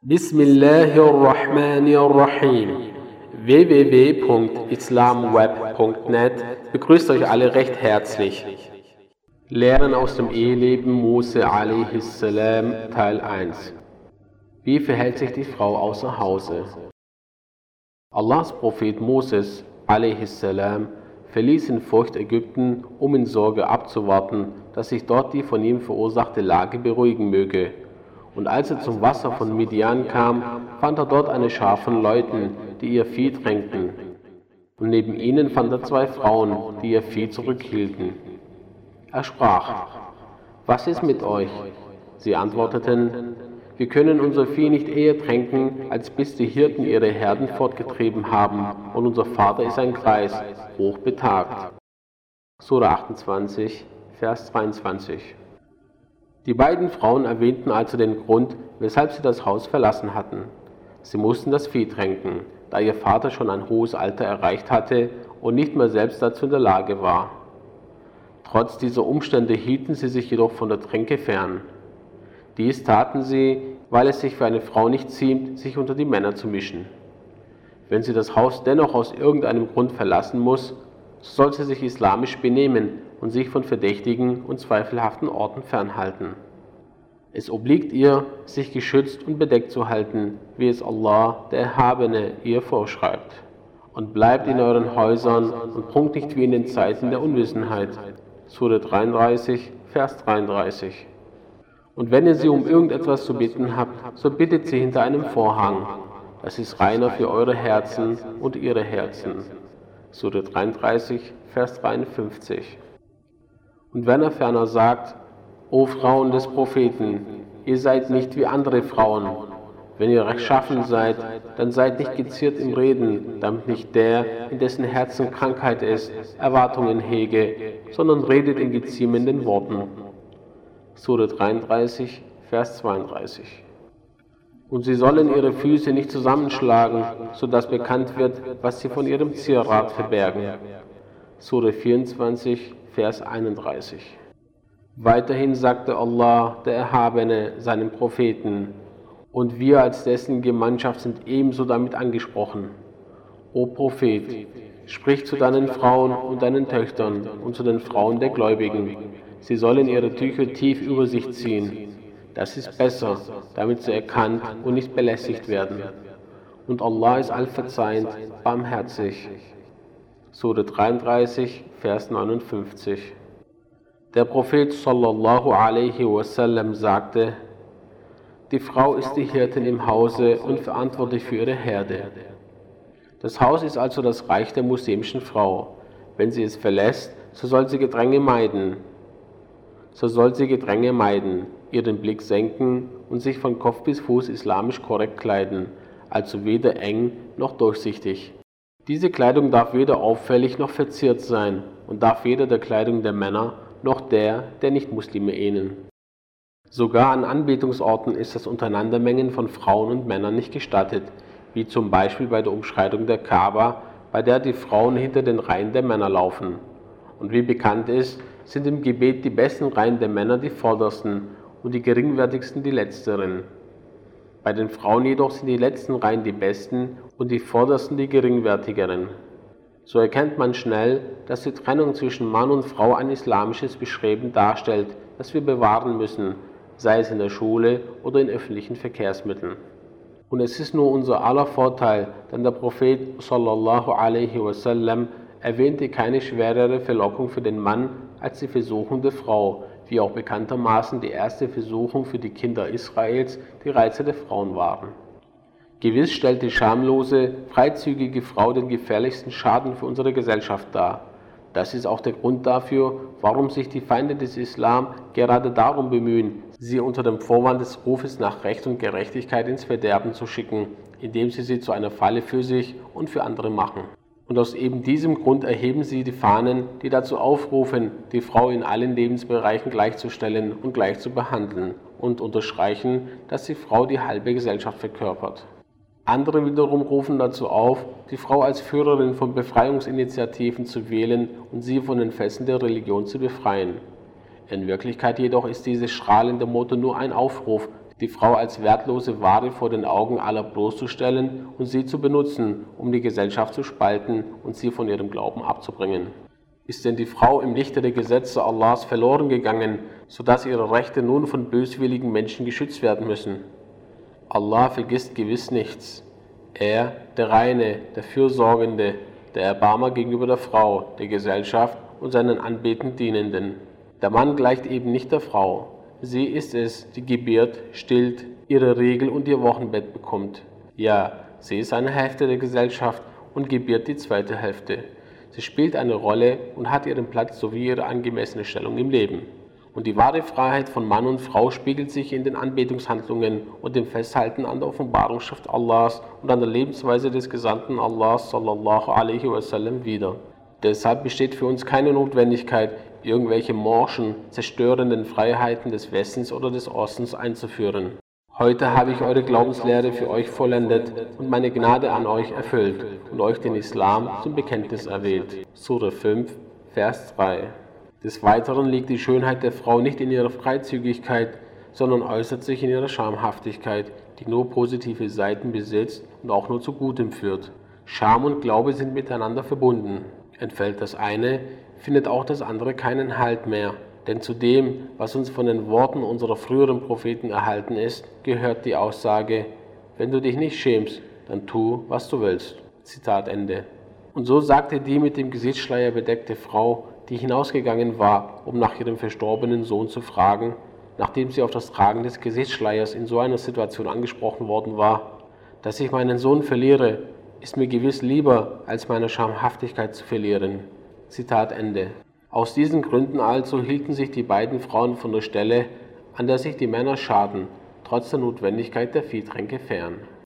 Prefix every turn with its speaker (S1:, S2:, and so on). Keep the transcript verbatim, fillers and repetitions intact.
S1: Bismillahirrahmanirrahim. w w w punkt islamweb punkt net begrüßt euch alle recht herzlich. Lehren aus dem Eheleben Mose a.s. Teil eins. Wie verhält sich die Frau außer Hause? Allahs Prophet Moses a.s. verließ in Furcht Ägypten, um in Sorge abzuwarten, dass sich dort die von ihm verursachte Lage beruhigen möge. Und als er zum Wasser von Midian kam, fand er dort eine Schar von Leuten, die ihr Vieh tränkten. Und neben ihnen fand er zwei Frauen, die ihr Vieh zurückhielten. Er sprach: Was ist mit euch? Sie antworteten: Wir können unser Vieh nicht eher tränken, als bis die Hirten ihre Herden fortgetrieben haben, und unser Vater ist ein Greis, hochbetagt. Sura achtundzwanzig, Vers zweiundzwanzig. Die beiden Frauen erwähnten also den Grund, weshalb sie das Haus verlassen hatten. Sie mussten das Vieh tränken, da ihr Vater schon ein hohes Alter erreicht hatte und nicht mehr selbst dazu in der Lage war. Trotz dieser Umstände hielten sie sich jedoch von der Tränke fern. Dies taten sie, weil es sich für eine Frau nicht ziemt, sich unter die Männer zu mischen. Wenn sie das Haus dennoch aus irgendeinem Grund verlassen muss, so soll sie sich islamisch benehmen und sich von verdächtigen und zweifelhaften Orten fernhalten. Es obliegt ihr, sich geschützt und bedeckt zu halten, wie es Allah, der Erhabene, ihr vorschreibt. Und bleibt in euren Häusern und prunkt nicht wie in den Zeiten der Unwissenheit. Sura dreiunddreißig, Vers dreiunddreißig. Und wenn ihr sie um irgendetwas zu bitten habt, so bittet sie hinter einem Vorhang. Das ist reiner für eure Herzen und ihre Herzen. Sura dreiunddreißig, Vers dreiundfünfzig. Und wenn er ferner sagt: O Frauen des Propheten, ihr seid nicht wie andere Frauen. Wenn ihr rechtschaffen seid, dann seid nicht geziert im Reden, damit nicht der, in dessen Herzen Krankheit ist, Erwartungen hege, sondern redet in geziemenden Worten. Sura dreiunddreißig, Vers zweiunddreißig. Und sie sollen ihre Füße nicht zusammenschlagen, sodass bekannt wird, was sie von ihrem Zierat verbergen. Sura vierundzwanzig, Vers einunddreißig. Weiterhin sagte Allah, der Erhabene, seinem Propheten: Und wir als dessen Gemeinschaft sind ebenso damit angesprochen. O Prophet, sprich zu deinen Frauen und deinen Töchtern und zu den Frauen der Gläubigen. Sie sollen ihre Tücher tief über sich ziehen. Das ist besser, damit sie erkannt und nicht belästigt werden. Und Allah ist allverzeihend, barmherzig. Sura dreiunddreißig, Vers neunundfünfzig. Der Prophet sallallahu alaihi wasallam sagte: Die Frau ist die Hirtin im Hause und verantwortlich für ihre Herde. Das Haus ist also das Reich der muslimischen Frau. Wenn sie es verlässt, so soll sie Gedränge meiden. So soll sie Gedränge meiden, ihren Blick senken und sich von Kopf bis Fuß islamisch korrekt kleiden, also weder eng noch durchsichtig. Diese Kleidung darf weder auffällig noch verziert sein und darf weder der Kleidung der Männer noch der der Nicht-Muslime ähneln. Sogar an Anbetungsorten ist das Untereinandermengen von Frauen und Männern nicht gestattet, wie zum Beispiel bei der Umschreitung der Kaaba, bei der die Frauen hinter den Reihen der Männer laufen. Und wie bekannt ist, sind im Gebet die besten Reihen der Männer die vordersten und die geringwertigsten die letzteren. Bei den Frauen jedoch sind die letzten Reihen die besten und die vordersten die geringwertigeren. So erkennt man schnell, dass die Trennung zwischen Mann und Frau ein islamisches Bestreben darstellt, das wir bewahren müssen, sei es in der Schule oder in öffentlichen Verkehrsmitteln. Und es ist nur unser aller Vorteil, denn der Prophet sallallahu alaihi wasallam erwähnte keine schwerere Verlockung für den Mann als die Versuchung der Frau, wie auch bekanntermaßen die erste Versuchung für die Kinder Israels die Reize der Frauen waren. Gewiss stellt die schamlose, freizügige Frau den gefährlichsten Schaden für unsere Gesellschaft dar. Das ist auch der Grund dafür, warum sich die Feinde des Islam gerade darum bemühen, sie unter dem Vorwand des Rufes nach Recht und Gerechtigkeit ins Verderben zu schicken, indem sie sie zu einer Falle für sich und für andere machen. Und aus eben diesem Grund erheben sie die Fahnen, die dazu aufrufen, die Frau in allen Lebensbereichen gleichzustellen und gleich zu behandeln, und unterstreichen, dass die Frau die halbe Gesellschaft verkörpert. Andere wiederum rufen dazu auf, die Frau als Führerin von Befreiungsinitiativen zu wählen und sie von den Fesseln der Religion zu befreien. In Wirklichkeit jedoch ist dieses strahlende Motto nur ein Aufruf, die Frau als wertlose Ware vor den Augen aller bloßzustellen und sie zu benutzen, um die Gesellschaft zu spalten und sie von ihrem Glauben abzubringen. Ist denn die Frau im Lichte der Gesetze Allahs verloren gegangen, sodass ihre Rechte nun von böswilligen Menschen geschützt werden müssen? Allah vergisst gewiss nichts. Er, der Reine, der Fürsorgende, der Erbarmer gegenüber der Frau, der Gesellschaft und seinen anbetend Dienenden. Der Mann gleicht eben nicht der Frau. Sie ist es, die gebiert, stillt, ihre Regel und ihr Wochenbett bekommt. Ja, sie ist eine Hälfte der Gesellschaft und gebiert die zweite Hälfte. Sie spielt eine Rolle und hat ihren Platz sowie ihre angemessene Stellung im Leben. Und die wahre Freiheit von Mann und Frau spiegelt sich in den Anbetungshandlungen und dem Festhalten an der Offenbarungsschrift Allahs und an der Lebensweise des Gesandten Allahs sallallahu alaihi wasallam wider. Deshalb besteht für uns keine Notwendigkeit, irgendwelche morschen, zerstörenden Freiheiten des Westens oder des Ostens einzuführen. Heute habe ich eure Glaubenslehre für euch vollendet und meine Gnade an euch erfüllt und euch den Islam zum Bekenntnis erwählt. Sure fünf, Vers drei. Des Weiteren liegt die Schönheit der Frau nicht in ihrer Freizügigkeit, sondern äußert sich in ihrer Schamhaftigkeit, die nur positive Seiten besitzt und auch nur zu Gutem führt. Scham und Glaube sind miteinander verbunden. Entfällt das eine, findet auch das andere keinen Halt mehr. Denn zu dem, was uns von den Worten unserer früheren Propheten erhalten ist, gehört die Aussage: Wenn du dich nicht schämst, dann tu, was du willst. Zitat Ende. Und so sagte die mit dem Gesichtsschleier bedeckte Frau, die hinausgegangen war, um nach ihrem verstorbenen Sohn zu fragen, nachdem sie auf das Tragen des Gesichtsschleiers in so einer Situation angesprochen worden war: Dass ich meinen Sohn verliere, ist mir gewiss lieber, als meine Schamhaftigkeit zu verlieren. Zitat Ende. Aus diesen Gründen also hielten sich die beiden Frauen von der Stelle, an der sich die Männer schaden, trotz der Notwendigkeit der Viehtränke fern.